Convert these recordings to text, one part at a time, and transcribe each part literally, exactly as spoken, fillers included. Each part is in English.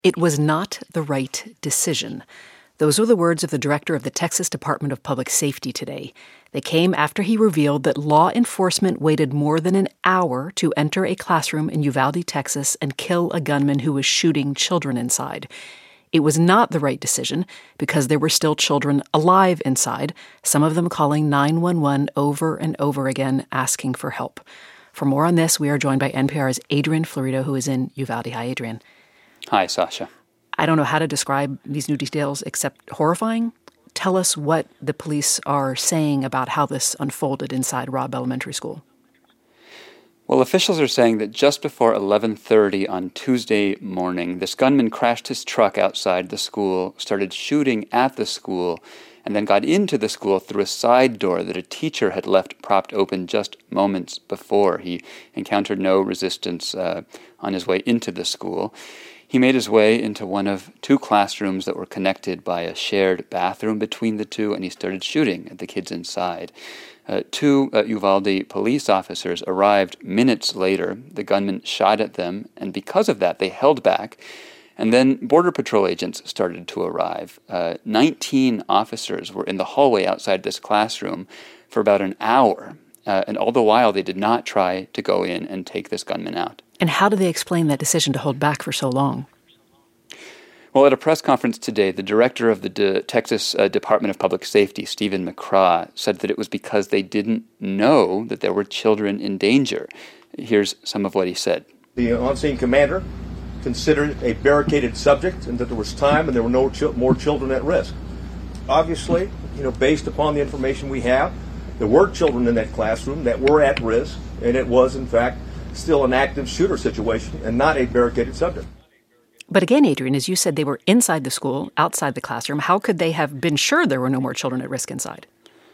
It was not the right decision. Those were the words of the director of the Texas Department of Public Safety today. They came after he revealed that law enforcement waited more than an hour to enter a classroom in Uvalde, Texas, and kill a gunman who was shooting children inside. It was not the right decision because there were still children alive inside, some of them calling nine one one over and over again, asking for help. For more on this, we are joined by N P R's Adrian Florido, who is in Uvalde. Hi, Adrian. Hi, Sasha. I don't know how to describe these new details except horrifying. Tell us what the police are saying about how this unfolded inside Robb Elementary School. Well, officials are saying that just before eleven thirty on Tuesday morning, this gunman crashed his truck outside the school, started shooting at the school, and then got into the school through a side door that a teacher had left propped open just moments before. He encountered no resistance uh, on his way into the school. He made his way into one of two classrooms that were connected by a shared bathroom between the two, and he started shooting at the kids inside. Uh, two uh, Uvalde police officers arrived minutes later. The gunman shot at them, and because of that, they held back. And then Border Patrol agents started to arrive. Uh, nineteen officers were in the hallway outside this classroom for about an hour, uh, and all the while they did not try to go in and take this gunman out. And how do they explain that decision to hold back for so long? Well, at a press conference today, the director of the De- Texas uh, Department of Public Safety, Stephen McCraw, said that it was because they didn't know that there were children in danger. Here's some of what he said. The on-scene commander considered it a barricaded subject and that there was time and there were no ch- more children at risk. Obviously, you know, based upon the information we have, there were children in that classroom that were at risk, and it was, in fact, still an active shooter situation and not a barricaded subject. But again, Adrian, as you said, they were inside the school, outside the classroom. How could they have been sure there were no more children at risk inside?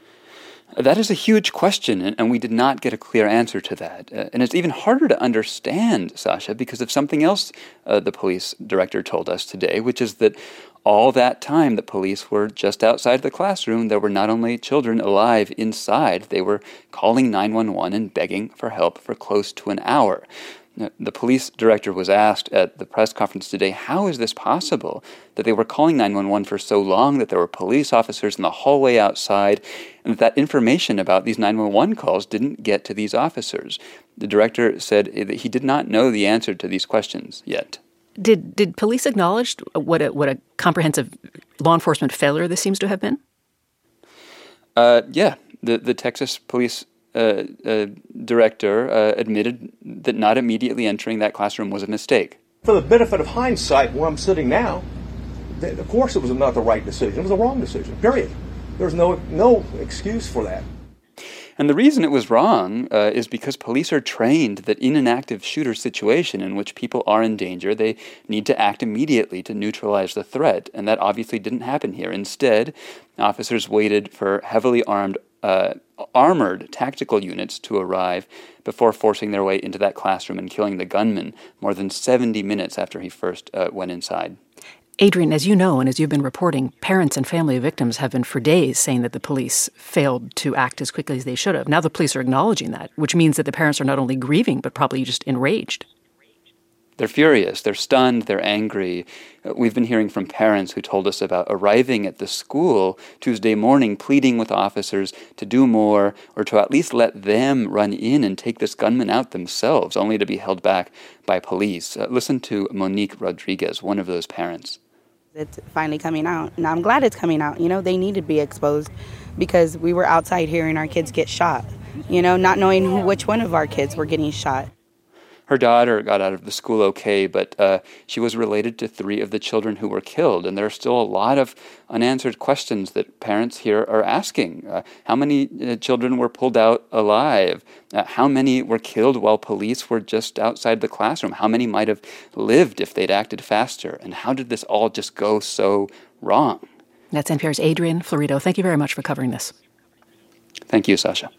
That is a huge question, and we did not get a clear answer to that. Uh, and it's even harder to understand, Sasha, because of something else uh, the police director told us today, which is that all that time the police were just outside the classroom. There were not only children alive inside, they were calling nine one one and begging for help for close to an hour. The police director was asked at the press conference today, how is this possible that they were calling nine one one for so long, that there were police officers in the hallway outside, and that, that information about these nine one one calls didn't get to these officers? The director said that he did not know the answer to these questions yet. Did did police acknowledge what a, what a comprehensive law enforcement failure this seems to have been? Uh, yeah, the, the Texas police Uh, uh, director uh, admitted that not immediately entering that classroom was a mistake. For the benefit of hindsight, where I'm sitting now, th- of course it was not the right decision. It was a wrong decision, period. There's no no excuse for that. And the reason it was wrong uh, is because police are trained that in an active shooter situation in which people are in danger, they need to act immediately to neutralize the threat. And that obviously didn't happen here. Instead, officers waited for heavily armed Uh, armored tactical units to arrive before forcing their way into that classroom and killing the gunman more than seventy minutes after he first uh, went inside. Adrian, as you know, and as you've been reporting, parents and family of victims have been for days saying that the police failed to act as quickly as they should have. Now the police are acknowledging that, which means that the parents are not only grieving, but probably just enraged. They're furious, they're stunned, they're angry. Uh, we've been hearing from parents who told us about arriving at the school Tuesday morning, pleading with officers to do more or to at least let them run in and take this gunman out themselves, only to be held back by police. Uh, listen to Monique Rodriguez, one of those parents. It's finally coming out, and I'm glad it's coming out. You know, they need to be exposed because we were outside hearing our kids get shot, you know, not knowing which one of our kids were getting shot. Her daughter got out of the school okay, but uh, she was related to three of the children who were killed, and there are still a lot of unanswered questions that parents here are asking. Uh, how many uh, children were pulled out alive? Uh, how many were killed while police were just outside the classroom? How many might have lived if they'd acted faster? And how did this all just go so wrong? That's N P R's Adrian Florido. Thank you very much for covering this. Thank you, Sasha.